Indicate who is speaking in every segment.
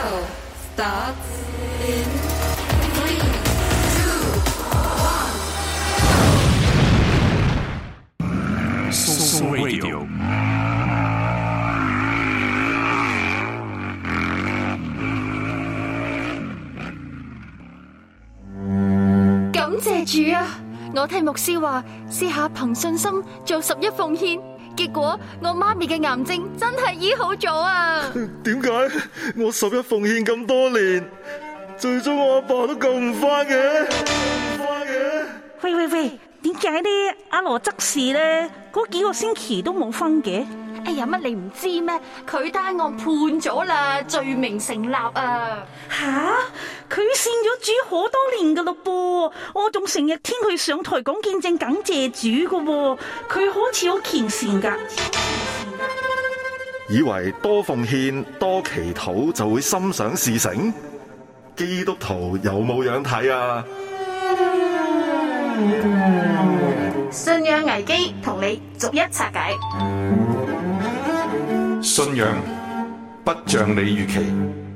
Speaker 1: Battle starts in 3, 2, 1.
Speaker 2: Soul Radio。
Speaker 3: 感謝主啊！我聽牧師話，試下憑信心做11奉獻，結果我媽咪嘅癌症真係醫好咗啊！
Speaker 4: 點解我11奉獻咁多年，最終我阿爸都救唔翻嘅？
Speaker 5: 喂，點解呢？阿羅執事呢？嗰幾個星期都冇分嘅？
Speaker 3: 哎呀，乜你唔知咩？佢單案判咗啦，罪名成立啊！
Speaker 5: 吓，佢信咗主好多年噶咯噃，我仲成日聽佢上台講見證感謝主噶喎，佢好似好虔誠噶。
Speaker 4: 以為多奉獻多祈禱就會心想事成？基督徒有冇樣睇啊？
Speaker 3: 信仰危機同你逐一拆解。
Speaker 2: 信仰不像你預期。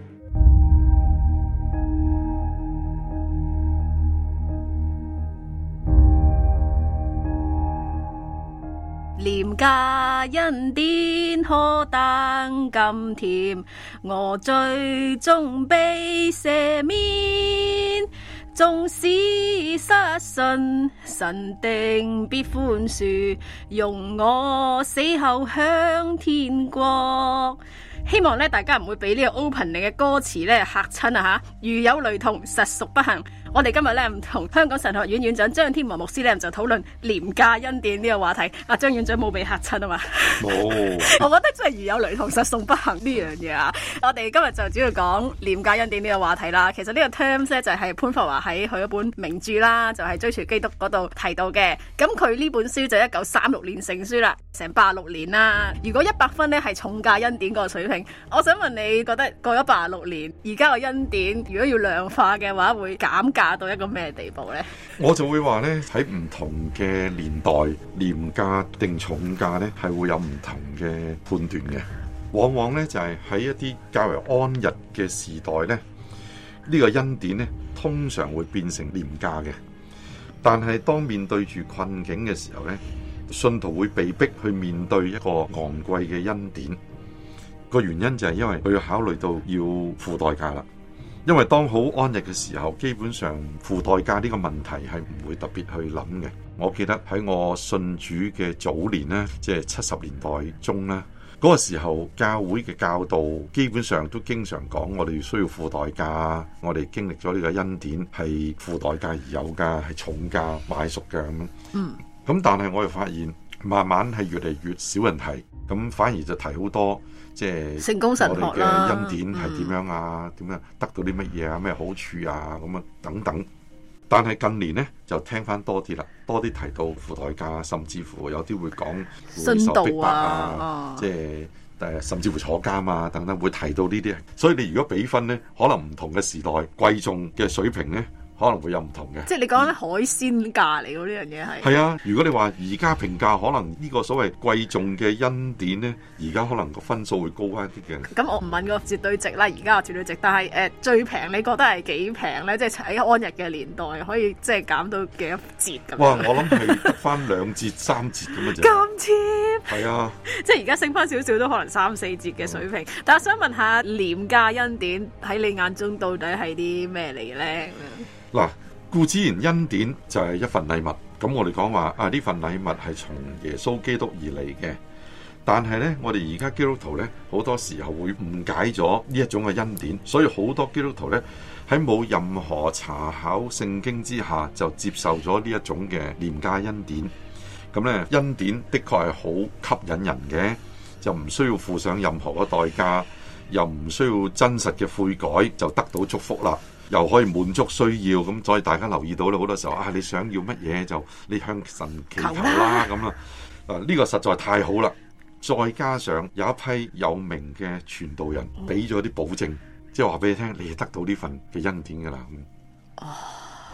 Speaker 6: 廉價恩典何等甘甜，我最終被赦免。縱使失信，神定必寬恕，容我死後向天國。希望咧大家唔會俾呢個 opening 嘅歌詞咧嚇親啊吓！如有雷同，實屬不幸。我哋今日咧唔同香港神學院院長張天和牧師咧就討論廉價恩典呢個話題。阿張院長冇被嚇親啊嘛？冇。我覺得真係如有雷同，實屬不幸呢樣嘢啊！我哋今日就主要講廉價恩典呢個話題啦。其實呢個 terms 咧就係潘霍華喺佢一本名著啦，就係追隨基督嗰度提到嘅。咁佢呢本書就1936年成書啦，成86年啦。如果100分咧係重價恩典個水平，我想問你覺得過咗86年，而家個恩典如果要量化嘅話，會減價到一個咩地步呢？
Speaker 7: 我就會話呢，喺唔同嘅年代，廉價定重價呢係會有唔同嘅判斷嘅。往往呢就係喺一啲較為安逸嘅時代呢，呢個恩典呢通常會變成廉價嘅。但係當面對住困境嘅時候呢，信徒會被逼去面對一個昂貴嘅恩典。個原因就係因為佢要考慮到要付代價啦。因為當好安逸嘅時候，基本上付代價呢個問題係唔會特別去諗嘅。我記得喺我信主嘅早年呢，即係70年代中呢，嗰個時候教會嘅教導基本上都經常講我哋需要付代價，我哋經歷咗呢個恩典係付代價而有㗎，係重價買贖㗎咁。咁但係我又發現慢慢係越嚟越少人提，咁反而就提好多。即係
Speaker 6: 成功神學啦，
Speaker 7: 我哋嘅恩典係點樣啊？點樣得到啲乜嘢啊？咩好處啊？咁啊等等。但係近年呢，就聽翻多啲啦，多啲提到付代價，甚至乎有啲會講會受逼迫啊，即係甚至乎坐監啊等等，會提到呢啲。所以你如果比分呢，可能唔同嘅時代貴重嘅水平呢，可能會有唔同嘅。
Speaker 6: 即係你講緊海鮮價嚟㗎，呢樣嘢係。係
Speaker 7: 啊，如果你話而家評價，可能呢個所謂貴重嘅恩典呢，而家可能個分數會高翻啲嘅。
Speaker 6: 咁我唔問個絕對值啦，而家個絕對值，但係最平你覺得係幾平咧？即係喺安逸嘅年代可以即係減到幾多折咁？
Speaker 7: 哇！我諗係得翻2折3折咁嘅啫。
Speaker 6: 咁 cheap？
Speaker 7: 係啊，即
Speaker 6: 係而家升翻少少都可能3、4折嘅水平。但係想問下廉價恩典喺你眼中到底係啲咩嚟咧？
Speaker 7: 嗱，故此然恩典就係一份禮物，咁我哋講話啊，呢份禮物係從耶穌基督而嚟嘅。但係呢，我哋而家基督徒呢，好多時候會誤解咗呢一種嘅恩典，所以好多基督徒呢，喺冇任何查考聖經之下就接受咗呢一種嘅廉價恩典。咁呢，恩典的確係好吸引人嘅，就唔需要付上任何嘅代價，又唔需要真實嘅悔改就得到祝福啦。又可以滿足需要，咁所以大家留意到咧，好多時候啊，你想要乜嘢就你向神祈求啦咁啊！呢個實在太好啦！再加上有一批有名嘅傳道人俾咗啲保證，即係話俾你聽，你係得到呢份嘅恩典噶啦。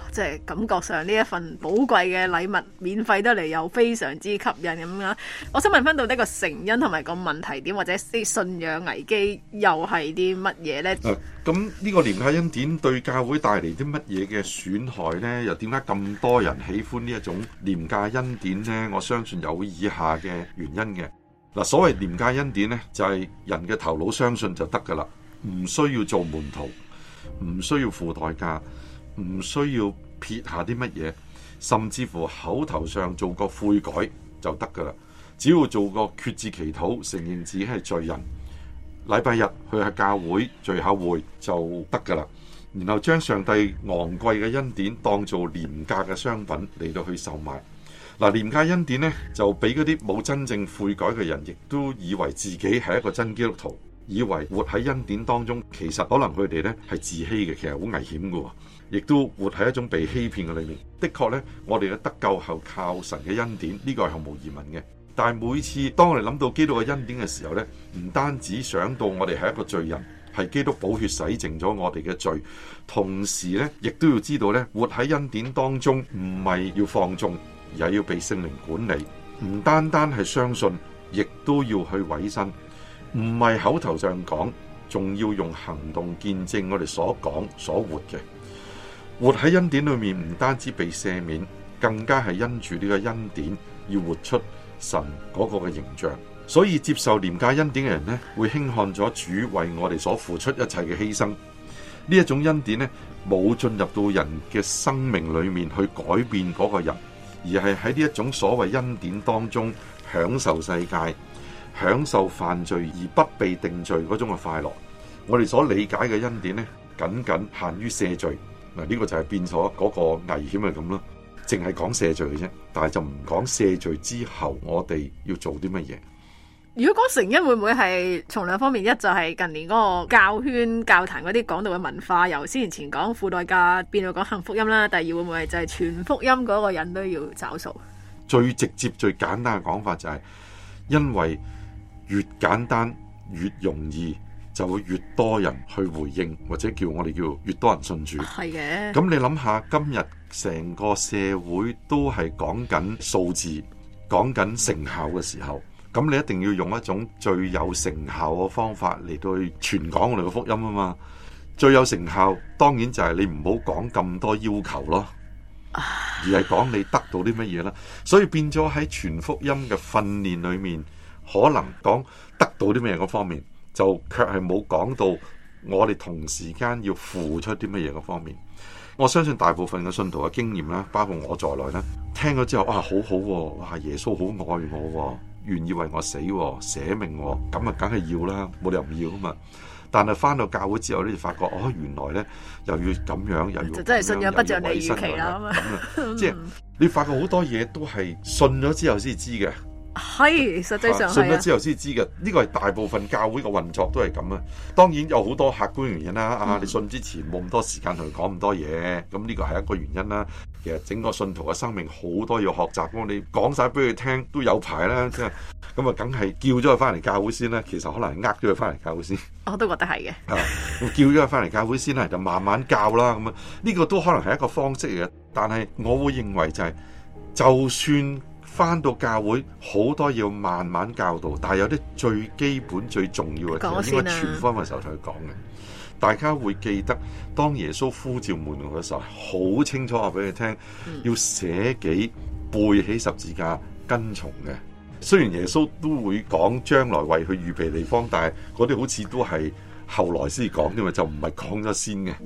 Speaker 6: 即係感覺上呢一份寶貴嘅禮物免費得嚟又非常之吸引咁樣。我想問翻到呢個成因同埋個問題點，或者啲信仰危機又係啲乜嘢呢？
Speaker 7: 咁呢個廉價恩典對教會帶嚟啲乜嘢嘅損害呢？又點解咁多人喜歡呢一種廉價恩典呢？我相信有以下嘅原因嘅。嗱，所謂廉價恩典呢，就係人嘅頭腦相信就得噶啦，唔需要做門徒，唔需要付代價，唔需要撇下啲乜嘢，甚至乎口頭上做個悔改就得噶啦。只要做個決志祈禱，承認自己係罪人，禮拜日去下教會聚下會就得噶啦。然後將上帝昂貴嘅恩典當做廉價嘅商品嚟到去售賣。嗱，廉價恩典呢，就俾嗰啲冇真正悔改嘅人，亦都以為自己係一個真基督徒，以為活喺恩典當中，其實可能佢哋呢係自欺嘅，其實好危險嘅，亦都活喺一種被欺騙嘅裏面。的確呢，我哋嘅得救係靠神嘅恩典，呢個係毫無疑問嘅。但係每次當我哋諗到基督嘅恩典嘅時候呢，唔單止想到我哋係一個罪人，係基督寶血洗淨咗我哋嘅罪，同時呢，亦都要知道呢，活喺恩典當中唔係要放縱，而係要被聖靈管理。唔單單係相信，亦都要去委身，唔係口頭上講，仲要用行動見證我哋所講所活嘅。活喺恩典裏面，唔單止被赦免，更加係因住呢個恩典要活出神嗰個嘅形象。所以接受廉價恩典嘅人呢，會輕看咗主為我哋所付出一切嘅犧牲。呢一種恩典呢，冇進入到人嘅生命裏面去改變嗰個人，而係喺呢一種所謂恩典當中享受世界，享受犯罪而不被定罪嗰種嘅快樂。我哋所理解嘅恩典呢，僅僅限於赦罪。嗱，呢個就係變咗嗰個危險係咁咯，淨係講赦罪嘅啫，但係就唔講赦罪之後我哋要做啲乜嘢。
Speaker 6: 如果講成因，會唔會係從兩方面？一就係近年嗰個教圈教壇嗰啲講道嘅文化，由先前講付代價變到講行福音啦。第二會唔會就係全福音嗰個人都要找數？
Speaker 7: 最直接最簡單嘅講法就係，因為越簡單越容易，就會越多人去回應，或者叫我哋叫越多人信主。係嘅。咁你諗下，今日成個社會都係講緊數字，講緊成效嘅時候，咁你一定要用一種最有成效嘅方法嚟到去傳講我哋嘅福音啊嘛。最有成效當然就係你唔好講咁多要求咯，而係講你得到啲乜嘢啦。所以變咗喺傳福音嘅訓練裏面，可能講得到啲乜嘢嗰方面，就卻係冇講到我哋同時間要付出啲乜嘢嗰方面。我相信大部分嘅信徒嘅經驗啦，包括我在內啦，聽咗之後，哇，好好喎，哇，耶穌好愛我，願意為我死，捨命，咁啊，梗係要啦，冇理由唔要啊嘛。但係翻到教會之後咧，就發覺哦，原來咧又要咁樣，又要就真係信仰不像你預期啦咁啊！即係你發覺好多嘢都係信咗之後先知嘅。係，實際上信咗之後先知嘅，呢個係大部分教會嘅運作都係咁啊。當然有好多客觀原因啦，你信之前冇咁多時間同佢講咁多嘢，咁呢個係一個原因啦。其實整個信徒嘅生命好多要學習，咁你講晒俾佢聽都有排啦，即係咁啊，梗係叫咗佢翻嚟教會先啦。其實可能係呃咗佢翻嚟教會先，我都覺得係嘅。叫咗佢翻嚟教會先啦，就慢慢教啦。咁啊，呢個都可能係一個方式嚟嘅。但係我會認為就係，就算翻到教會好多要慢慢教導，但係有啲最基本最重要嘅，應該傳福音嘅時候同佢講嘅。大家會記得，當耶穌呼召門徒嘅時候，好清楚話俾佢聽，要捨己背起十字架跟從嘅。雖然耶穌都會講將來為佢預備地方，但係嗰啲好似都係後來先講，因為就唔係講咗先嘅。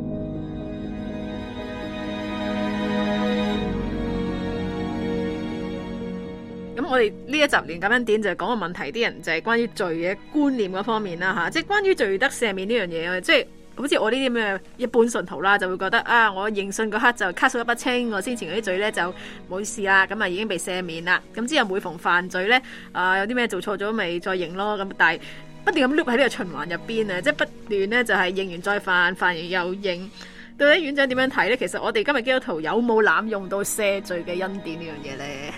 Speaker 6: 我哋呢一集連咁樣點就係講個問題，啲人就係關於罪嘅觀念嗰方面啦吓，即係關於罪得赦免呢樣嘢，即係好似我呢啲咁嘅一般信徒啦，就會覺得啊，我認信嗰刻就卡數一筆清，我先前嗰啲罪咧就冇事啦，咁啊已經被赦免啦。咁之後每逢犯罪咧，有啲咩做錯咗咪再認咯。咁但係不斷咁 loop 喺呢個循環入邊啊，即係不斷咧就係認完再犯，犯完又認。到底院長點樣睇咧？其實我哋今日基督徒有冇濫用到赦罪嘅恩典呢樣嘢咧？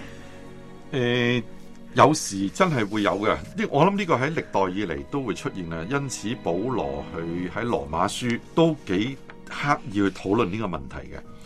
Speaker 7: 有時真係會有嘅，我諗呢個喺歷代以嚟都會出現啦。因此保羅去喺羅馬書都幾刻意去討論呢個問題嘅。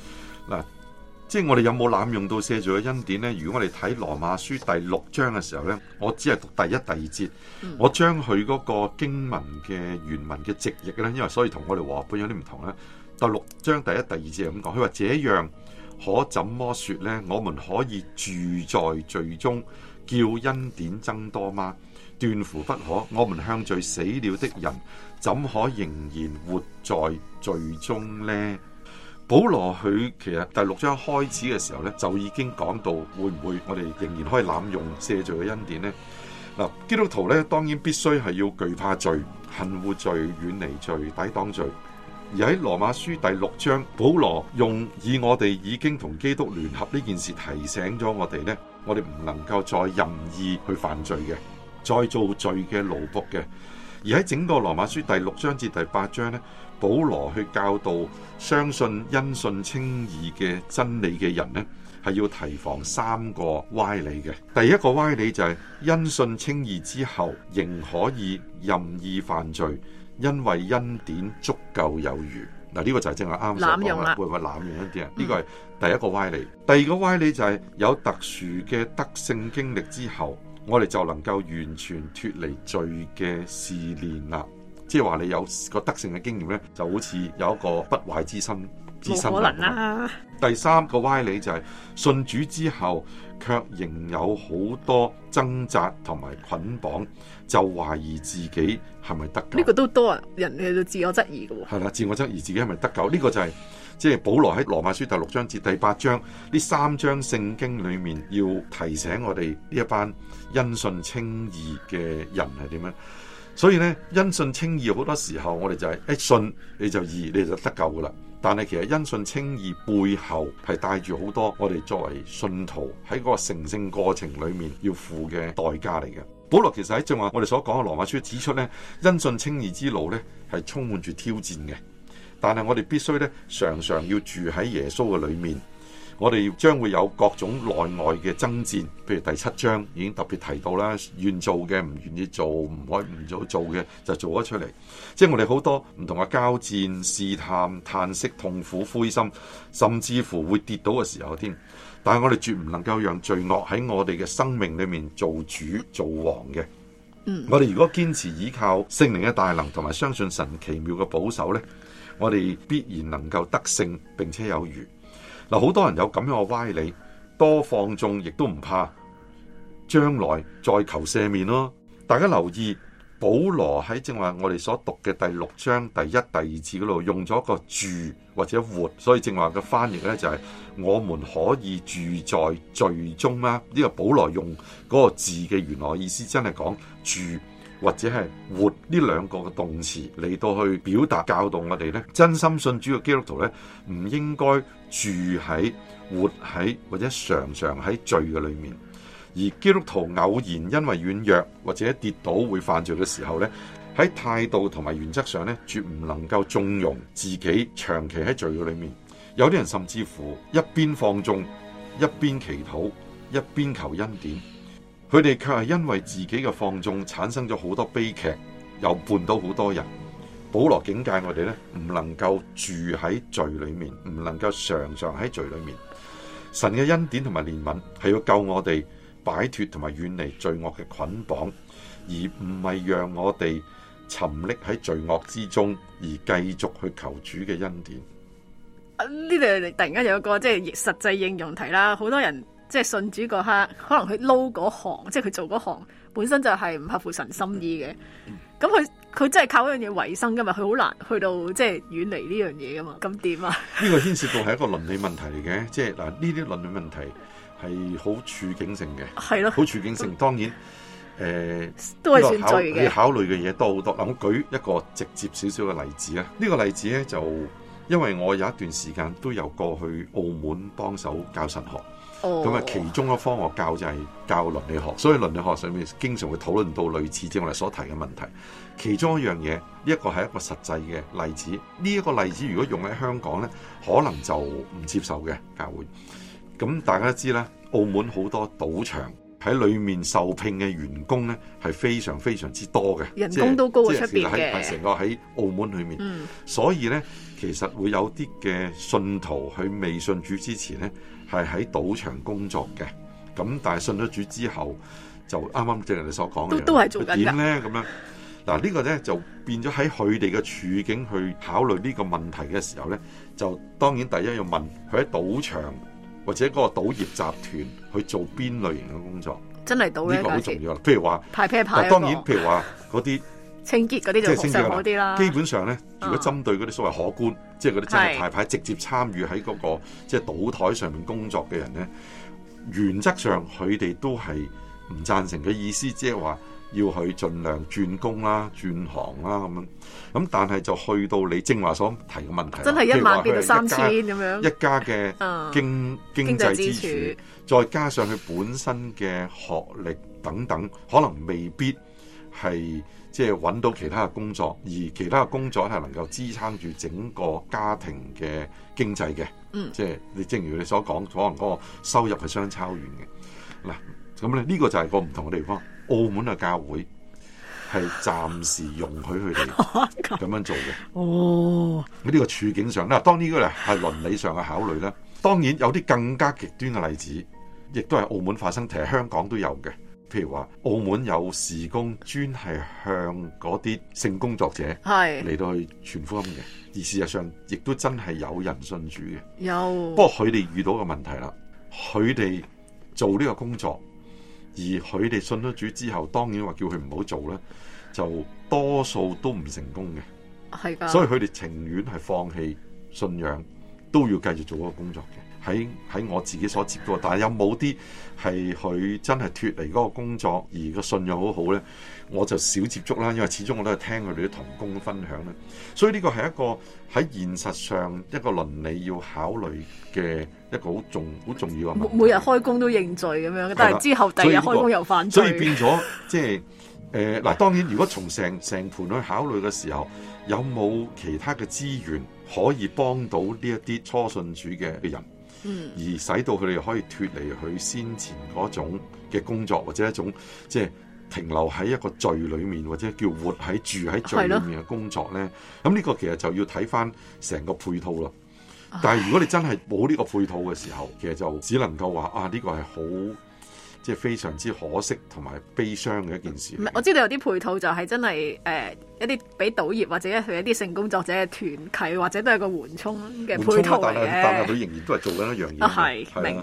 Speaker 7: 嗱，即係我哋有冇濫用到赦罪嘅恩典呢？如果我哋睇羅馬書第6章嘅時候呢，我只係讀第1、第2節，我將佢嗰個經文嘅原文嘅直譯呢，因為所以同我哋和合本有啲唔同咧。第6章第1、第2節係咁講，佢話這樣可怎麼說呢？我們可以住在罪中，叫恩典增多嗎？斷乎不可！我們向罪死了的人，怎可仍然活在罪中呢？保羅佢其實第6章開始嘅時候呢，就已經講到會唔會我哋仍然可以濫用赦罪嘅恩典呢？嗱，基督徒呢，當然必須係要懼怕罪、恨惡罪、遠離罪、抵擋罪。而喺羅馬書第6章，保羅以我哋已經同基督聯合呢件事提醒咗我哋呢，我哋唔能夠再任意去犯罪嘅，再做罪嘅奴僕嘅。而喺整個羅馬書第6章至第8章呢，保羅去教導相信因信稱義嘅真理嘅人呢，係要提防3個歪理嘅。第一個歪理就係因信稱義之後仍可以任意犯罪，因為恩典足夠有餘。嗱，呢個就係正話啱所講啦，會唔會濫用一啲啊？呢個係第一個歪理。第二個歪理就係有特殊嘅德性經歷之後，我哋就能夠完全脫離罪嘅試煉啦。即係話你有個德性嘅經驗呢，就好似有一個不壞之身。冇可能啦！第3個歪理就係信主之後，卻仍有好多掙扎同埋捆綁，就懷疑自己係咪得救？
Speaker 6: 呢個都多人去到自我質疑嘅喎。
Speaker 7: 係啦，自我質疑自己係咪得救？呢個就係即係保羅喺羅馬書第6章至第8章呢3章聖經裏面要提醒我哋呢一班因信稱義嘅人係點樣。所以呢，因信稱義好多時候我哋就係一信你就義，你就得救噶啦。但係其實因信稱義背後係帶住好多我哋作為信徒喺嗰個成聖過程裏面要付嘅代價嚟嘅。保羅其實喺正話我哋所講嘅羅馬書指出呢，因信稱義之路呢係充滿住挑戰嘅，但係我哋必須呢常常要住喺耶穌嘅裏面。我哋將會有各種內外嘅爭戰，譬如第7章已經特別提到啦，願做嘅唔願意做，唔可以唔做嘅就做咗出嚟。即係我哋好多唔同嘅交戰、試探、嘆息、痛苦、灰心，甚至乎會跌倒嘅時候添。但係我哋絕唔能夠讓罪惡喺我哋嘅生命裏面做主做王嘅。我哋如果堅持依靠聖靈嘅大能同埋相信神奇妙嘅保守呢，我哋必然能夠得勝並且有餘。嗱，好多人有咁樣嘅歪理，多放縱亦都唔怕，將來再求赦免咯。大家留意，保羅喺正話我哋所讀嘅第6章第1、第2節嗰度用咗個住或者活，所以正話嘅翻譯呢就係我們可以住在罪中啦。呢個保羅用嗰個字嘅原來意思真係講住或者係活呢2個嘅動詞嚟到去表達教導我哋呢，真心信主嘅基督徒呢，唔應該住喺、活喺或者常常喺罪嘅裏面。而基督徒偶然因為軟弱或者跌倒會犯罪嘅時候呢，喺態度同埋原則上呢，絕唔能夠縱容自己長期喺罪嘅裏面。有啲人甚至乎一邊放縱，一邊祈禱，一邊求恩典。佢哋卻係因為自己嘅放縱產生咗好多悲劇，又絆倒好多人。保羅警戒我哋呢，唔能夠住喺罪裏面，唔能夠常常喺罪裏面。神嘅恩典同埋憐憫係要救我哋擺脫同埋遠離罪惡嘅捆綁，而唔係讓我哋沉溺喺罪惡之中，而繼續去求主嘅恩典。
Speaker 6: 呢度突然間有一個即係實際應用題啦，好多人。即係信主嗰刻，可能佢撈嗰行，即係佢做嗰行本身就係唔合乎神心意嘅。咁佢真係靠嗰樣嘢為生噶嘛，佢好難去到即係遠離呢樣嘢噶嘛。咁點啊？呢
Speaker 7: 個牽涉到係一個倫理問題嚟嘅，即係嗱呢啲倫理問題係好處境性嘅，係咯，好處境性。當然都係算罪嘅，你考慮嘅嘢多好多。嗱，我舉一個直接少少嘅例子啊。呢個例子咧就因為我有一段時間都有過去澳門幫手教神學。咁啊，其中一科我教就係教倫理學，所以倫理學上面經常會討論到類似正我哋所提嘅問題。其中一樣嘢，呢一個係一個實際嘅例子。呢一個例子如果用喺香港呢，可能就唔接受嘅教會。咁大家都知啦，澳門好多賭場喺裏面受聘嘅員工咧係非常非常之多嘅，
Speaker 6: 人工都高過出邊嘅。
Speaker 7: 係成個喺澳門裏面，所以咧其實會有啲嘅信徒佢未信主之前咧係喺賭場工作嘅，咁但係信咗主之後就啱啱正如你所講嘅，
Speaker 6: 都係做緊㗎。
Speaker 7: 點咧咁樣？嗱呢個咧就變咗喺佢哋嘅處境去考慮呢個問題嘅時候咧，就當然第一要問佢喺賭場或者嗰個賭業集團去做邊類型嘅工作，
Speaker 6: 真係賭咧，
Speaker 7: 呢個好重要啦。譬如話
Speaker 6: 派啤牌，
Speaker 7: 當然譬如話嗰啲
Speaker 6: 清潔嗰啲就非常好啲啦。
Speaker 7: 基本上咧，如果針對嗰啲所謂可觀，即係嗰啲真係派牌直接參與喺嗰個即係賭台上面工作嘅人咧，原則上佢哋都係唔贊成嘅意思，即係話要去盡量轉工啦、轉行啦咁樣。咁但係就去到你正話所提嘅問題，
Speaker 6: 真係1萬變到3000咁樣，
Speaker 7: 一家嘅經濟支柱，再加上佢本身嘅學歷等等，可能未必係即係揾到其他嘅工作，而其他嘅工作係能夠支撐住整個家庭嘅經濟嘅。即係你正如你所講，可能嗰個收入係相差遠嘅。嗱，咁咧呢個就係個唔同嘅地方。澳門嘅教會係暫時容許佢哋咁樣做嘅。哦，喺呢個處境上，嗱，當然呢個係倫理上嘅考慮啦。當然有啲更加極端嘅例子，亦都係澳門發生，其實香港都有嘅。譬如話，澳門有事工專係向嗰啲性工作者嚟到去傳福音嘅，而事實上亦都真係有人信主嘅。有，不過佢哋遇到嘅問題啦，佢哋做呢個工作，而佢哋信咗主之後，當然話叫佢唔好做咧，就多數都唔成功嘅。係㗎，所以佢哋情願係放棄信仰，都要繼續做嗰個工作嘅。喺我自己所接觸，但係有冇啲係佢真係脫離嗰個工作而個信仰好好咧？我就少接觸啦，因為始終我都係聽佢哋啲同工分享咧。所以呢個係一個喺現實上一個倫理要考慮嘅一個好重要嘅問題。每日開工都認罪咁樣，但係之後第二日開工又犯罪，所以變咗即係嗱。當然，如果從成盤去考慮嘅時候，有冇其他嘅資源可以幫到呢一啲初信主嘅人？而使到佢哋可以脫離佢先前嗰種嘅工作，或者一種即係停留喺一個罪裏面，或者叫活喺住喺罪裏面嘅工作咧。咁呢個其實就要睇翻成個配套咯。但係如果你真係冇呢個配套嘅時候，其實就只能夠話呢個係好即係非常之可惜同埋悲傷嘅一件事。
Speaker 6: 我知道有啲配套就係真係一啲俾賭業或者係一啲性工作者嘅團契，或者都係個緩衝嘅配套嚟嘅。
Speaker 7: 但係佢仍然都係做緊一樣嘢。係明。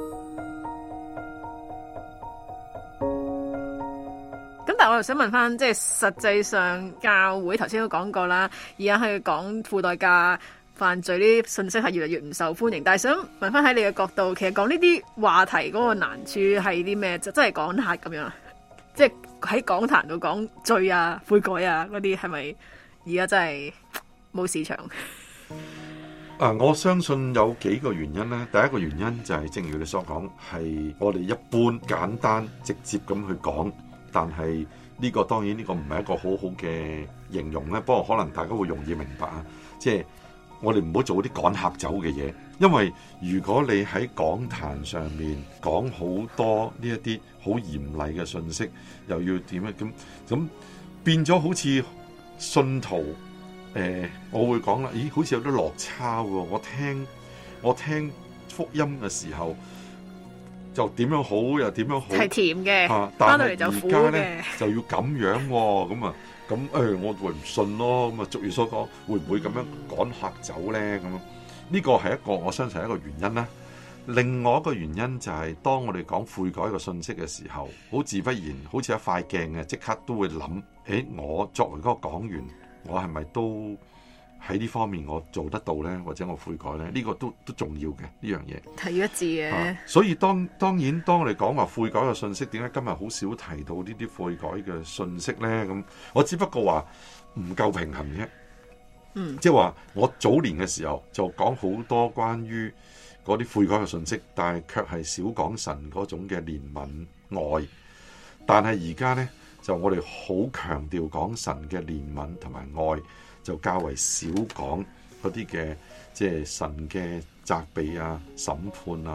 Speaker 6: 咁但係我又想問翻，即係實際上教會頭先都講過啦，而家係講付代價犯罪呢啲信息係越嚟越唔受歡迎，但係想問翻喺你嘅角度，其實講呢啲話題嗰個難處係啲咩？就真係講客咁樣，即係喺講壇度講罪啊、悔改啊嗰啲，係咪而家真係冇市場？
Speaker 7: 我相信有幾個原因咧。第一個原因就係正如你所講，係我哋一般簡單直接咁去講，但係呢個當然呢個唔係一個好好嘅形容咧。不過可能大家會容易明白啊，即係。我哋唔好做啲趕客走嘅嘢，因為如果你喺講壇上面講好多呢一啲好嚴厲嘅信息，又要點樣咁變咗好似信徒我會講啦，咦，好似有啲落差喎。我聽福音嘅時候就點樣好又點樣好，係甜嘅，翻到嚟就苦嘅，但係而家咧就要咁樣喎，咁啊。咁我會唔信咯。咁啊，俗語所講，會唔會咁樣趕客走咧？咁呢個係一個我相信係一個原因啦。另外一個原因就係當我哋講悔改嘅信息嘅時候，好自不然，好似一塊鏡嘅，即刻都會諗：我作為嗰個講員，我係咪都喺呢方面我做得到咧？或者我悔改咧？呢個都重要嘅呢樣嘢，
Speaker 6: 係要一致嘅。
Speaker 7: 所以當然，當我哋講話悔改嘅信息，點解今日好少提到呢啲悔改嘅信息咧？咁我只不過話唔夠平衡啫。即係話我早年嘅時候就講好多關於嗰啲悔改嘅信息，但係卻係少講神嗰種嘅憐憫愛。但係而家咧就我哋好強調講神嘅憐憫同埋愛。就較為少講嗰啲嘅，即係神嘅責備啊、審判啊、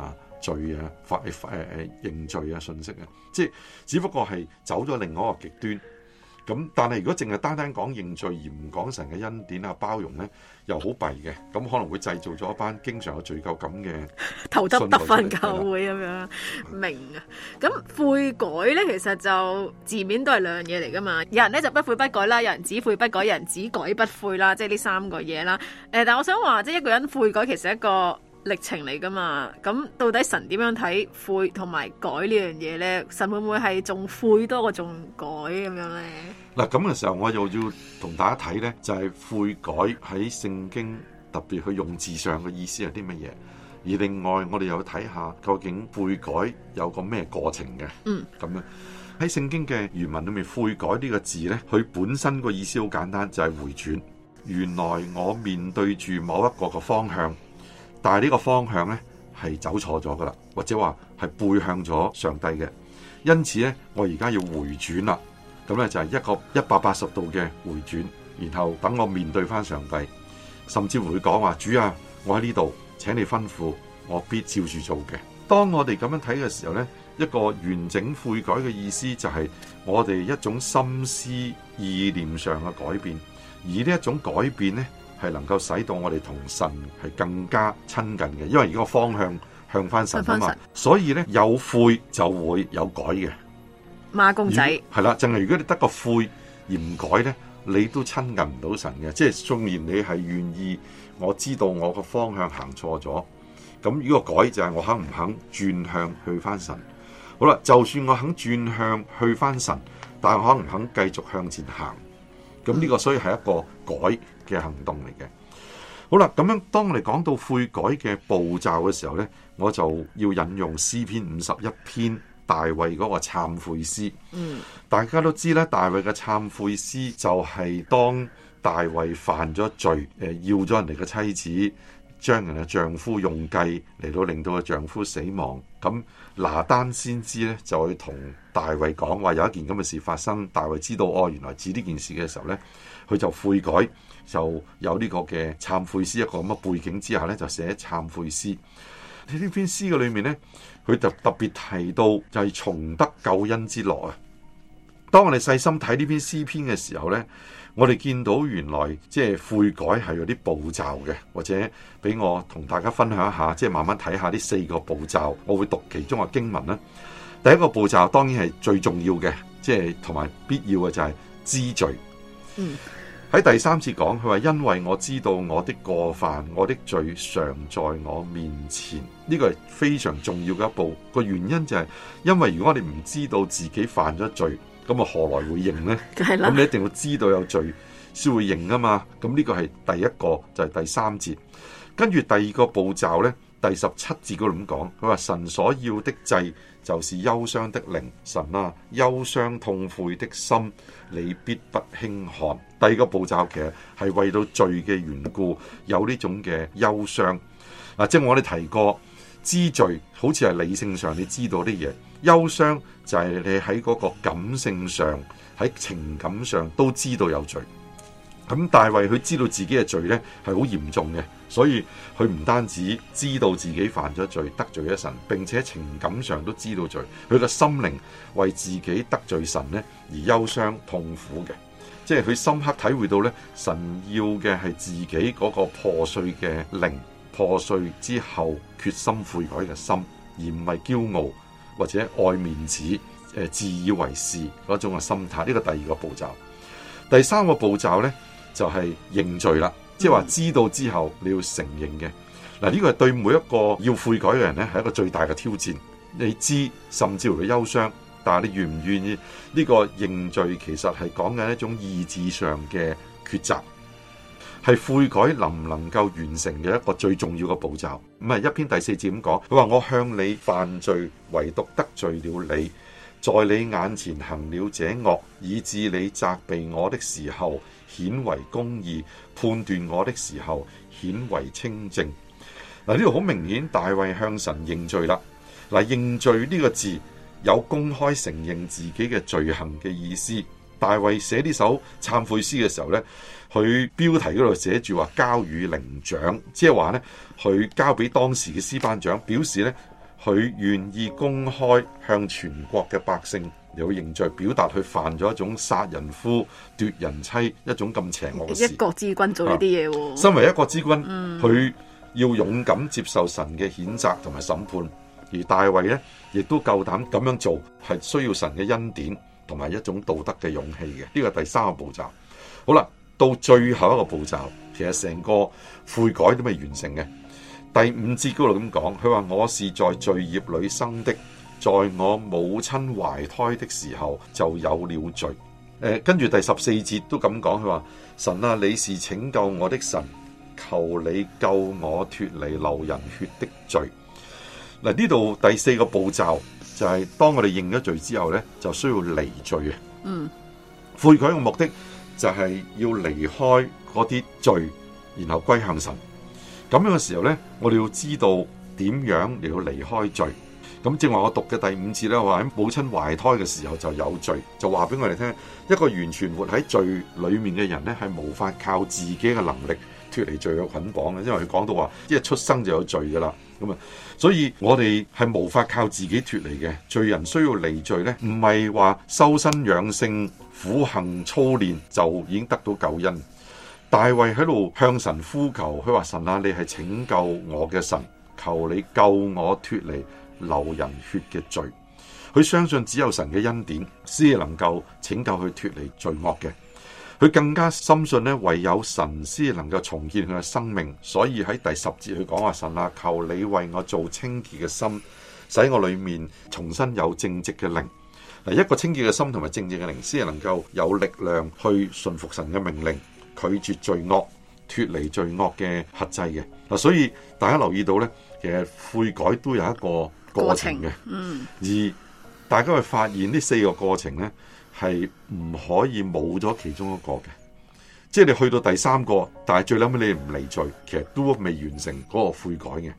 Speaker 7: 罪啊、認罪啊信息啊，即係只不過係走咗另外一個極端。咁但係如果淨係單單講認罪而唔講神嘅恩典啊包容咧，又好弊嘅，咁可能會製造咗一班經常有罪疚感嘅
Speaker 6: 頭耷耷返教會咁樣。明啊，咁悔改咧其實就字面都係兩樣嘢嚟噶嘛，有人咧就不悔不改啦，有人只悔不改，有人只改不悔啦，即係呢三個嘢啦。但係我想話，即係一個人悔改其實係一個歷程嚟噶嘛，咁到底神點樣睇悔同埋改呢樣嘢咧？神會唔會係仲悔多過仲改咁樣咧？
Speaker 7: 嗱，咁嘅時候我又要同大家睇咧，就係悔改喺聖經特別去用字上嘅意思係啲乜嘢，而另外我哋又要睇下究竟悔改有個咩過程嘅。咁樣喺聖經嘅原文裏面，悔改呢個字咧，佢本身個意思好簡單，就係回轉。原來我面對住某一個嘅方向，但係呢個方向咧係走錯咗噶啦，或者話係背向咗上帝嘅，因此咧我而家要回轉啦。咁咧就係一個180度嘅回轉，然後等我面對翻上帝，甚至會講話：主啊，我喺呢度，請你吩咐，我必照住做嘅。當我哋咁樣睇嘅時候咧，一個完整悔改嘅意思就係我哋一種心思意念上嘅改變，而呢一種改變咧係能夠使到我哋同神係更加親近嘅，因為而家個方向向翻神啊嘛，所以咧有悔就會有改嘅。
Speaker 6: 孖公仔
Speaker 7: 係啦，淨係如果你得個悔而唔改咧，你都親近唔到神嘅。即係縱然你係願意，我知道我個方向行錯咗，咁呢個改就係我肯唔肯轉向去翻神。好啦，就算我肯轉向去翻神，但係我肯唔肯繼續向前行？咁呢個所以係一個改嘅行動嚟嘅。好啦，咁樣當我哋講到悔改嘅步驟嘅時候咧，我就要引用詩篇51篇。大衛嗰個懺悔詩，大家都知咧，大衛嘅懺悔詩就係當大衛犯咗罪，要咗人哋嘅妻子，將人嘅丈夫用計嚟到令到個丈夫死亡。咁拿單先知咧就去同大衛講話有一件咁嘅事發生，大衛知道原來指呢件事嘅時候咧，佢就悔改，就有呢個嘅懺悔詩，一個咁嘅背景之下咧就寫懺悔詩。喺呢篇詩嘅裏面咧，佢就特別提到就係重得救恩之樂啊！當我哋細心睇呢篇詩篇嘅時候咧，我哋見到原來即係悔改係有啲步驟嘅，或者俾我同大家分享一下，即係慢慢睇下呢4個步驟。我會讀其中嘅經文啦。第一個步驟當然係最重要嘅，即係同埋必要嘅就係知罪。喺第3節講，佢話因為我知道我的過犯，我的罪常在我面前。呢個係非常重要嘅一步。個原因就係因為如果我哋唔知道自己犯咗罪，咁啊何來會認呢？咁你一定要知道有罪先會認啊嘛。咁呢個係第一個，就係第3節。跟住第2個步驟呢，第17節嗰度咁講，佢話神所要的祭就是憂傷的靈，神啊，憂傷痛悔的心，你必不輕看。第2個步驟其實係為到罪嘅緣故，有呢種嘅憂傷。即係我哋提過，知罪好似係理性上你知道啲嘢，憂傷就係你喺嗰個感性上，喺情感上都知道有罪。咁大衛佢知道自己嘅罪呢係好嚴重嘅，所以佢唔單止知道自己犯咗罪，得罪咗神，並且情感上都知道罪。佢個心靈為自己得罪神呢而憂傷痛苦嘅，即係佢深刻體會到呢，神要嘅係自己嗰個破碎嘅靈，破碎之後決心悔改嘅心，而唔係驕傲或者愛面子、自以為是嗰種嘅心態。呢個第2個步驟。第3個步驟呢，就係認罪啦，即係話知道之後你要承認嘅。嗱，呢個係對每一個要悔改嘅人咧，係一個最大嘅挑戰。你知甚至乎會憂傷，但係你願唔願意呢個認罪？其實係講緊一種意志上嘅抉擇，係悔改能唔能夠完成嘅一個最重要嘅步驟。唔係一篇第4節咁講，佢話我向你犯罪，唯獨得罪了你，在你眼前行了這惡，以致你責備我的時候顯為公義，判斷我的時候顯為清正。嗱，呢度好明顯，大衛向神認罪啦。嗱，認罪呢個字有公開承認自己嘅罪行嘅意思。大衛寫呢首懺悔詩嘅時候呢，佢標題嗰度寫住話交與伶長，即係話呢，佢交俾當時嘅詩班長，表示呢， 佢願意公開向全國嘅百姓嚟去認罪，表達佢犯咗一種殺人夫、奪人妻一種咁邪惡嘅事。
Speaker 6: 一國之君做呢啲嘢喎。
Speaker 7: 身為一國之君，佢要勇敢接受神嘅譴責同埋審判。而大衛咧，亦都夠膽咁樣做，係需要神嘅恩典同埋一種道德嘅勇氣嘅。呢個係第3個步驟。好啦，到最後一個步驟，其實成個悔改都未完成嘅。第5節嗰度咁講，佢話我是在罪孽裏生的，在我母親懷胎的時候就有了罪。跟住第14節都咁講，佢話神啊，你是拯救我的神，求你救我脫離流人血的罪。嗱，呢度第4個步驟就係當我哋認咗罪之後呢，就需要離罪嘅。悔改嘅目的就係要離開嗰啲罪，然後歸向神。咁樣嘅時候呢，我哋要知道點樣嚟到離開罪。咁正話我讀嘅第5節呢，話喺母親懷胎嘅時候就有罪，就話俾我哋聽，一個完全活喺罪裏面嘅人呢，係無法靠自己嘅能力脫離罪嘅捆綁嘅，因為佢講到話，一出生就有罪噶啦。咁啊，所以我哋係無法靠自己脫離嘅。罪人需要離罪呢，唔係話修身養性、苦行操練就已經得到救恩。大衛喺度向神呼求，佢話神啊，你係拯救我嘅神，求你救我脫離流人血嘅罪。佢相信只有神嘅恩典先能夠拯救佢脫離罪惡嘅。佢更加深信咧，唯有神先能夠重建佢嘅生命。所以喺第10節佢講話，神啊，求你為我做清潔嘅心，使我裏面重新有正直嘅靈。嗱，一個清潔嘅心同埋正直嘅靈，先係能夠有力量去順服神嘅命令，拒絕罪惡，脫離罪惡嘅轄制嘅。嗱，所以大家留意到咧，其實悔改都有一個過程嘅。而大家會發現呢4個過程咧，係唔可以冇咗其中一個嘅。即係你去到第3個，但係最後尾你唔離罪，其實都未完成嗰個悔改嘅。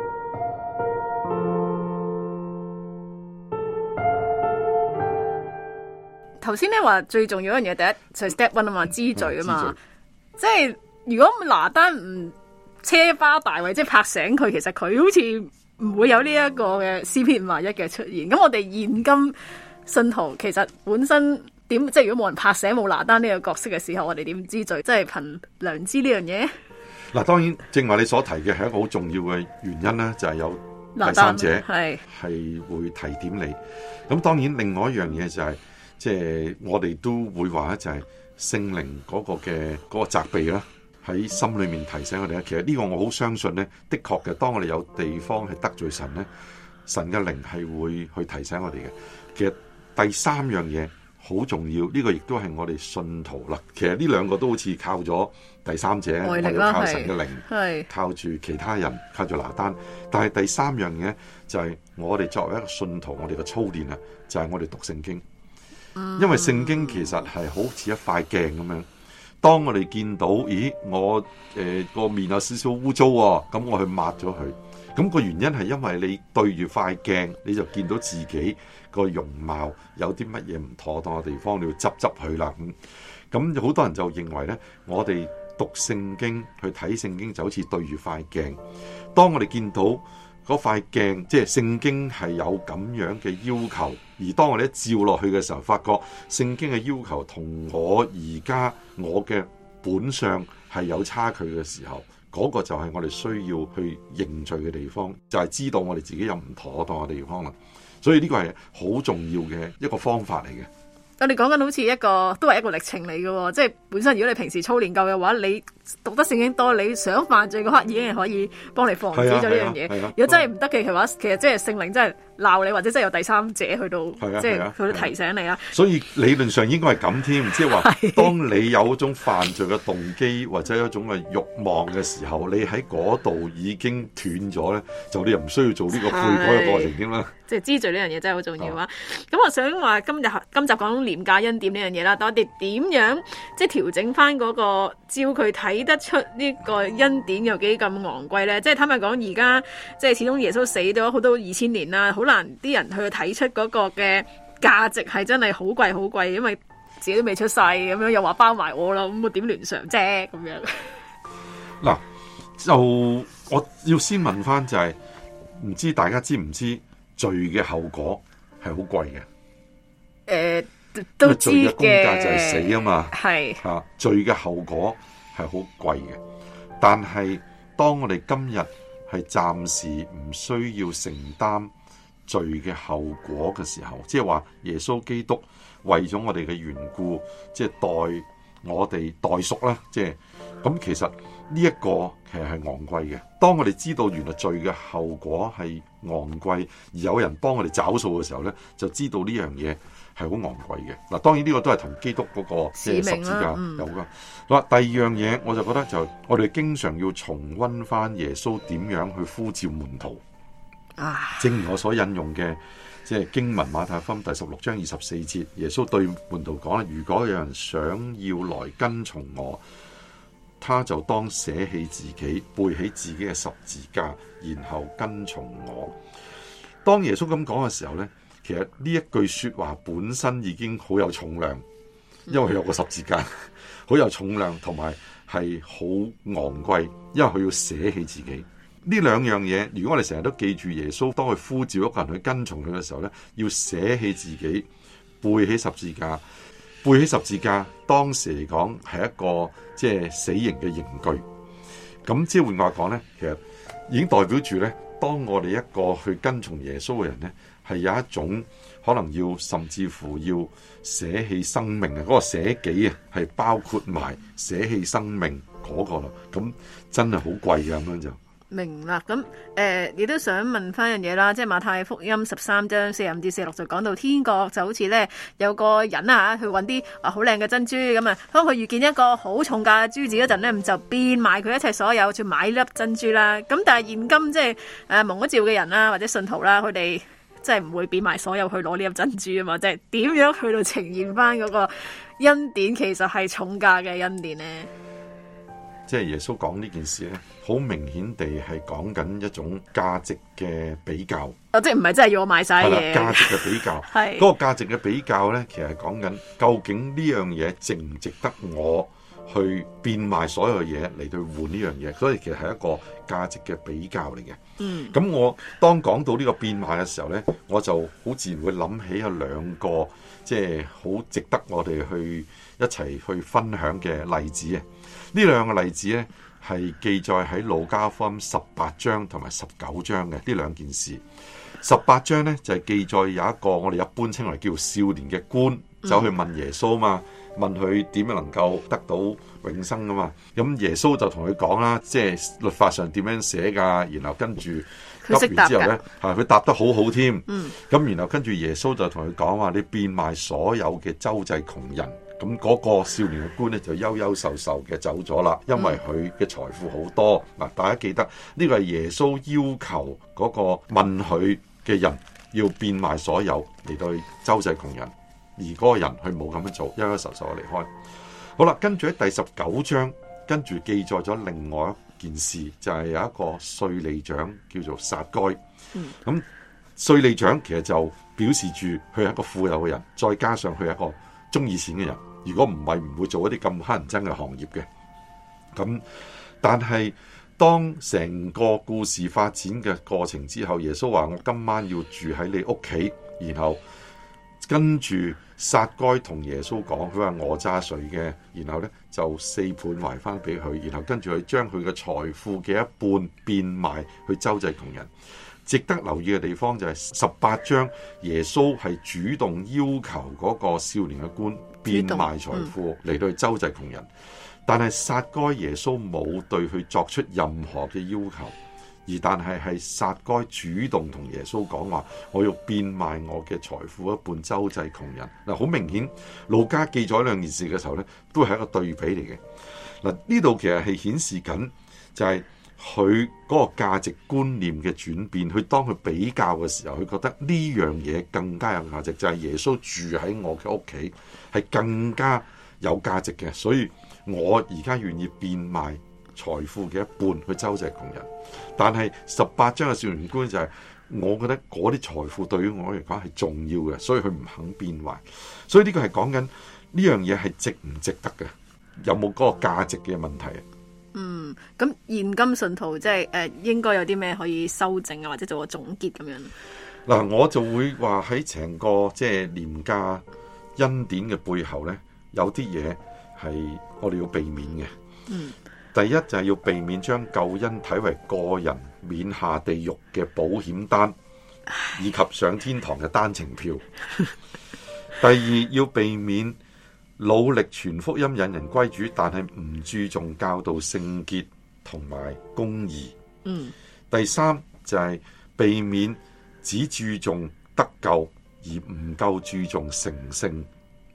Speaker 6: 頭先咧話最重要一樣嘢，第一就係 step 1啊嘛，知罪啊嘛。即係如果拿單唔車巴大衛，即係拍醒佢，其實佢好似唔會有呢一個嘅詩篇51嘅出現。咁我哋現今信徒其實本身點，即係如果冇人拍醒冇拿單呢個角色嘅時候，我哋點知罪？即係憑良知呢樣嘢。
Speaker 7: 嗱，當然正話你所提嘅係一個好重要嘅原因咧，就係有第三者係會提點你。咁當然另外一樣嘢就係，即係我哋都會話咧，就係聖靈嗰個責備啦，喺心裏面提醒我哋咧。其實呢個我好相信咧，的確嘅，當我哋有地方係得罪神咧，神嘅靈係會去提醒我哋嘅。其實第3樣嘢好重要，呢個亦都係我哋信徒啦。其實呢2個都好似靠咗第三者，我哋靠神嘅靈，靠住其他人，靠住拿單。但係第3樣嘢就係我哋作為一個信徒，我哋嘅操練啊，就係我哋讀聖經。因為聖經其實係好似一塊鏡咁樣，當我哋見到，咦，我個面有少少污糟喎，咁我去抹咗佢。咁個原因係因為你對住塊鏡，你就見到自己個容貌有啲乜嘢唔妥當嘅地方，你要執佢啦。咁好多人就認為呢，我哋讀聖經去睇聖經就好似對住塊鏡。當我哋見到嗰塊鏡，即係聖經係有咁樣嘅要求，而當我哋一照落去嘅時候，發覺聖經嘅要求同我而家我嘅本相係有差距嘅時候，嗰個就係我哋需要去認罪嘅地方，就係知道我哋自己有唔妥當嘅地方啦。所以呢個係好重要嘅一個方法嚟嘅。
Speaker 6: 我哋講緊好似一個都係一個歷程嚟嘅，即係本身如果你平時操練夠嘅話，你讀得聖經多，你想犯罪嗰刻已經係可以幫你防止咗呢樣嘢。如果真係唔得嘅話，其實即係聖靈真係鬧你，或者真係有第三者去到，即係佢都提醒你啦。
Speaker 7: 所以理論上應該係咁添，即係話當你有一種犯罪嘅動機或者有一種嘅慾望嘅時候，你喺嗰度已經斷咗咧，就你又唔需要做呢個悔改嘅過程添啦。
Speaker 6: 即係知罪呢樣嘢真係好重要啊！咁我想話今集講廉價恩典呢樣嘢啦，但我哋點樣即係調整翻嗰個，照佢睇得出呢個恩典有幾咁昂貴咧？即係坦白講，而家即係始終耶穌死咗好多2000年啦，好難啲人去睇出嗰個嘅價值係真係好貴好貴，因為自己都未出世咁樣，又話包埋我啦，咁我點聯想啫？咁樣嗱，
Speaker 7: 就我要先問翻就係唔知大家知唔知罪嘅後果係好貴嘅？
Speaker 6: 都知
Speaker 7: 因為罪嘅工價
Speaker 6: 嘅，
Speaker 7: 就係死啊嘛。
Speaker 6: 係
Speaker 7: 啊，罪嘅後果係好貴嘅。但係當我哋今日係暫時唔需要承擔罪嘅後果嘅時候，即係話耶穌基督為咗我哋嘅緣故，即係代我哋代贖啦，即係咁。其實呢一個其實係昂貴嘅。當我哋知道原來罪嘅後果係昂貴，而有人幫我哋找數嘅時候呢，就知道呢樣嘢係好昂貴嘅。嗱，當然呢個都係同基督嗰個即係十字架有關。嗱，第二樣嘢我就覺得就我哋經常要重溫翻耶穌點樣去呼召門徒。正如我所引用嘅即係經文馬太福音第16章24節，耶穌對門徒講啦：如果有人想要來跟從我，他就當捨棄自己，背起自己嘅十字架，然後跟從我。當耶穌咁講嘅時候呢，其實呢一句說話本身已經好有重量，因為佢有個十字架，好有重量，同埋係好昂貴，因為佢要捨棄自己。呢兩樣嘢，如果我哋成日都記住耶穌當佢呼召一個人去跟從佢嘅時候呢，要捨棄自己，背起十字架。背起十字架當時嚟講係一個即係死刑嘅刑具。咁即係換話講呢，其實已經代表住呢，當我哋一個去跟從耶穌嘅人呢，係有一種可能要甚至乎要捨棄生命啊！嗰個捨己啊，係包括埋捨棄生命嗰個啦。咁真係好貴㗎，咁樣就。
Speaker 6: 明啦，咁亦都想問翻樣嘢啦，即係馬太福音13章45至46就講到天國就好似咧有個人啊去揾啲好靚嘅珍珠咁啊，當佢遇見一個好重價嘅珠子嗰陣咧，就變賣佢一切所有去買粒珍珠啦。咁但係現今即係蒙咗召嘅人啦，或者信徒啦，佢哋即係唔會變賣所有去攞呢粒珍珠啊嘛，即係點樣去到呈現翻嗰個恩典其實係重價嘅恩典呢？
Speaker 7: 即係耶穌講呢件事咧，好明顯地係講緊一種價值嘅比較。
Speaker 6: 即係唔係真係要我買晒嘢？
Speaker 7: 價值嘅比較，係嗰個價值嘅比較咧，其實係講緊究竟呢樣嘢值唔值得我去變賣所有嘢嚟到換呢樣嘢？所以其實係一個價值嘅比較嚟嘅。咁我當講到呢個變賣嘅時候咧，我就好自然會諗起有兩個即係好值得我哋去一齊去分享嘅例子啊！呢兩個例子咧係記載喺路加福音18章同埋19章嘅呢兩件事。18章咧就係記載有一個我哋一般稱為叫少年嘅官走去問耶穌嘛，問佢點樣能夠得到永生啊嘛。咁耶穌就同佢講啦，即係律法上點樣寫噶，然後跟住答完之後咧，佢答得好好添。咁然後跟住耶穌就同佢講話，你變賣所有嘅周濟窮人。咁嗰個少年嘅官咧就憂憂愁愁嘅走咗啦，因為佢嘅財富好多。嗱，大家記得呢個係耶穌要求嗰個問佢嘅人要變賣所有嚟到周濟窮人，而嗰個人佢冇咁樣做，憂憂愁愁離開。好啦，跟住喺第19章，跟住記載咗另外一件事，就係有一個稅吏長叫做撒該。咁稅吏長其實就表示住佢係一個富有嘅人，再加上佢係一個中意錢嘅人。如果唔係，唔會做一啲咁乞人憎嘅行業嘅。咁，但係當成個故事發展嘅過程之後，耶穌話：我今晚要住喺你屋企。然後跟住撒該同耶穌講，佢話我揸稅嘅。然後呢就4倍還翻俾佢。然後跟住佢將佢嘅財富嘅一半變賣去周濟窮人。值得留意嘅地方就係18章，耶穌係主動要求嗰個少年嘅官變賣財富嚟到去周濟窮人，但係撒該耶穌冇對佢作出任何嘅要求，而但係撒該主動同耶穌講話，我要變賣我嘅財富一半周濟窮人。嗱，好明顯路加記載兩件事嘅時候呢，都係一個對比嚟嘅。嗱，呢度其實係顯示緊就係佢嗰個價值觀念嘅轉變。佢當佢比較嘅時候，佢覺得呢樣嘢更加有價值，就係耶穌住喺我嘅屋企係更加有價值嘅，所以我而家願意變賣財富嘅一半去周濟窮人。但係18章嘅少年官就係，我覺得嗰啲財富對於我嚟講係重要嘅，所以佢唔肯變賣。所以呢個係講緊呢樣嘢係值唔值得嘅，有冇嗰個價值嘅問題。
Speaker 6: 咁現今信徒即係應該有啲咩可以修正啊，或者做個總結咁樣。
Speaker 7: 嗱，我就會話喺成個即係廉價恩典嘅背後呢，有啲嘢係我哋要避免嘅。第一就係要避免將救恩睇為個人免下地獄嘅保險單，以及上天堂嘅單程票。第二要避免努力傳福音引人歸主，但係唔注重教導聖潔同埋公義。第三就係避免只注重得救而唔夠注重成聖。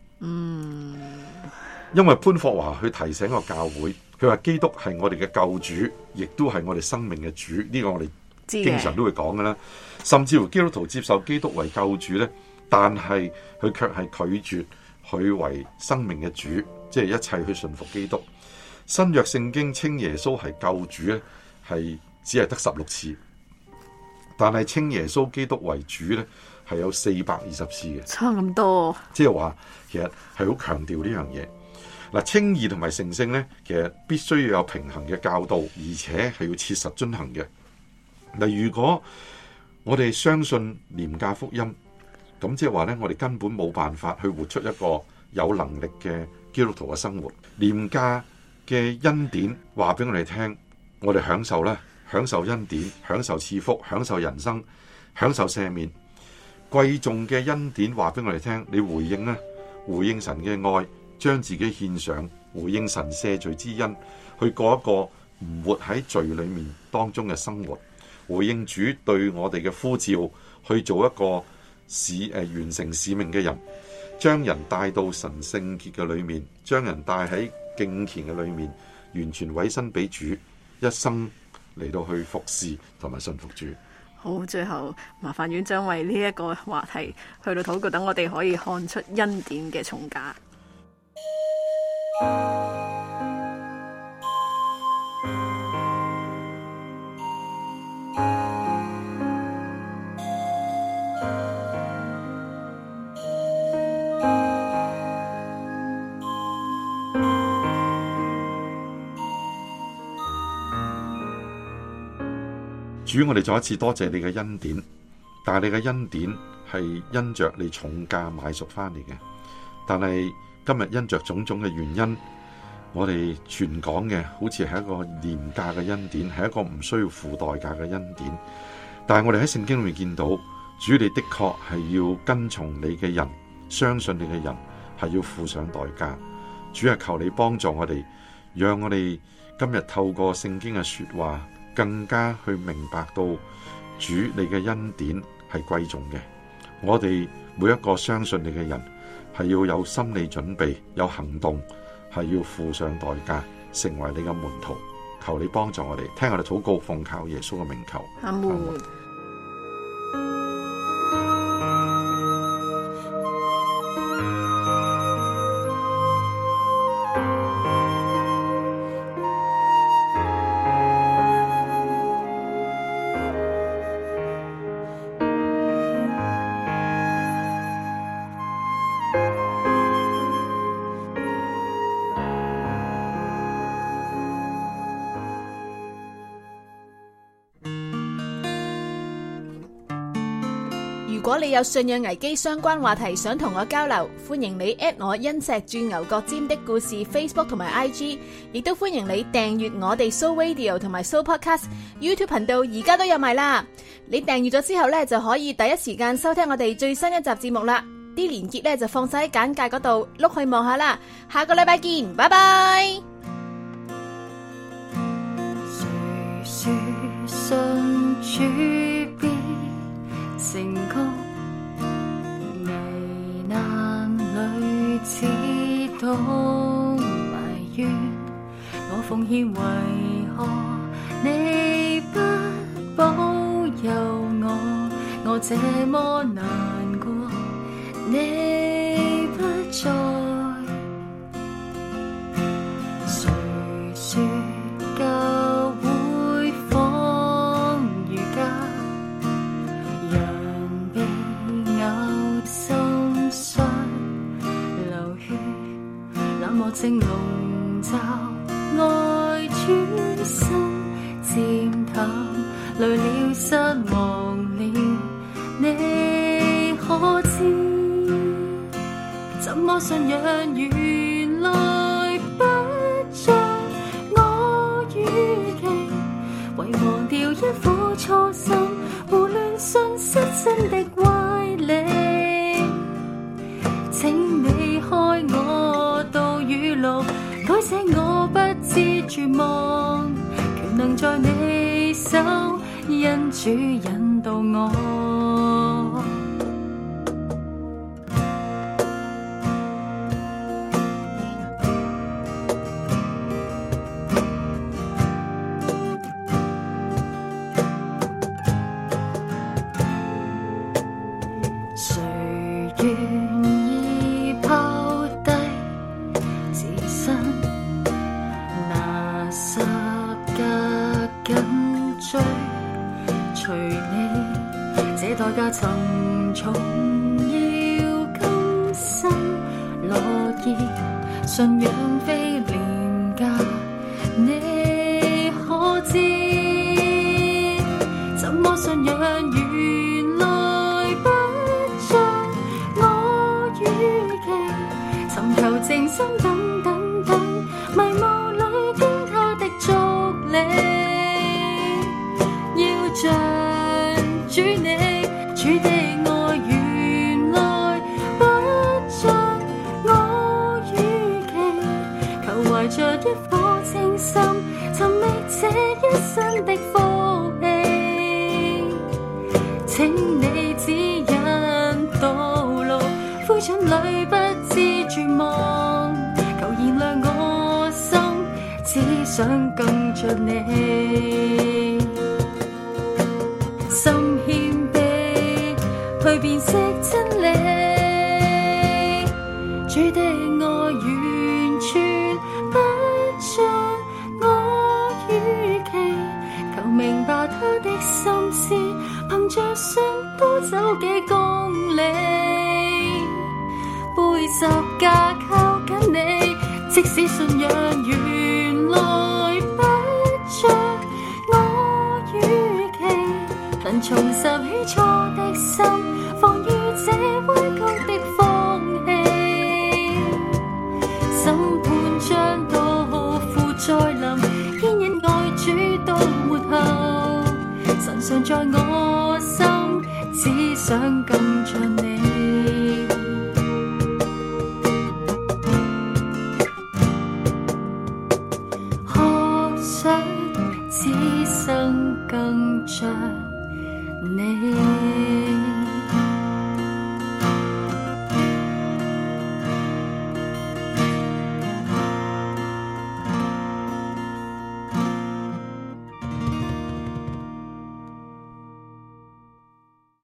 Speaker 7: 因為潘霍華去提醒個教會，佢話基督係我哋嘅救主，亦都係我哋生命嘅主。呢個我哋經常都會講㗎啦。甚至乎基督徒接受基督為救主呢，但係佢卻係拒絕佢為生命嘅主，即係一切去順服基督。新約聖經稱耶穌係救主呢，係只係得16次，但係稱耶穌基督為主呢，係有420次嘅，
Speaker 6: 差咁多。
Speaker 7: 即係話其實係好強調呢樣嘢。嗱，稱義同埋成聖呢，其實必須要有平衡嘅教導，而且係要切實遵行嘅。嗱，如果我哋相信廉價福音，咁即係話呢，我哋根本冇辦法去活出一個有能力嘅基督徒嘅生活。廉價嘅恩典話俾我哋聽，我哋享受啦，享受恩典，享受賜福，享受人生，享受赦免。貴重嘅恩典話俾我哋聽，你回應啦，回應神嘅愛，將自己獻上，回應神赦罪之恩，去過一個唔活喺罪裏面當中嘅生活，回應主對我哋嘅呼召，去做一個完成使命嘅人，將人帶到神聖潔嘅裏面，將人帶喺敬虔嘅裏面，完全委身俾主，一生嚟到去服侍同埋信服主。
Speaker 6: 好，最後麻煩院長為呢一個話題去到禱告，等我哋可以看出恩典嘅重價。
Speaker 7: 主，我哋再一次多謝你嘅恩典，但係你嘅恩典係因着你重價買贖翻嚟嘅。但係今日因着種種嘅原因，我哋傳講嘅好似係一個廉價嘅恩典，係一個唔需要付代價嘅恩典。但係我哋喺聖經裏面見到，主你的確係要跟從你嘅人，相信你嘅人係要付上代價。主係求你幫助我哋，讓我哋今日透過聖經嘅說話，更加去明白到主你嘅恩典係貴重嘅。我哋每一個相信你嘅人係要有心理準備，有行動，係要付上代價，成為你嘅門徒。求你幫助我哋，聽我哋禱告，奉靠耶穌嘅名求。
Speaker 6: 阿門。
Speaker 8: 如果你有信仰危機相關話題想同我交流，歡迎你 at 我因石鑽牛角尖的故事 Facebook 同埋 IG， 亦都歡迎你訂閱我哋 So Radio 同埋 So Podcast YouTube 頻道，而家都有埋啦。你訂閱咗之後呢，就可以第一時間收聽我哋最新一集節目啦。啲連結呢就放晒喺簡介嗰度，碌去望下啦。下個禮拜見，拜拜。
Speaker 1: 誰說信主必成功？危難裏只懂埋怨，我奉獻為何你不保佑我？我這麼難過，你不在。誰說教會仿如家，人被咬心傷流血，冷漠正籠罩愛。 轉身漸淡，累了失望了，你可知？怎麼信仰原來不像我預期，遺忘掉一顆初心，胡亂信失真的歪理。請你開我道語錄，改寫我不知絕望，權能在你手，因主引導我。代價沉重，要甘心樂意，信仰非廉價，你可知？怎麼信仰原來不像我預期，尋求靜心等等等，迷霧裏經他的足跡，要像主你。主的愛原來不像我預期，求懷着一顆清心，尋覓這一生的福氣。請你指引道路，灰燼裏不知絕望，求燃亮我心，只想跟着你。心謙卑去辨識真理，主的愛完全不像我預期，求明白他的心思，憑着信都走幾公里，背十架靠緊你，即使信仰原來不像我預期，能重拾起初的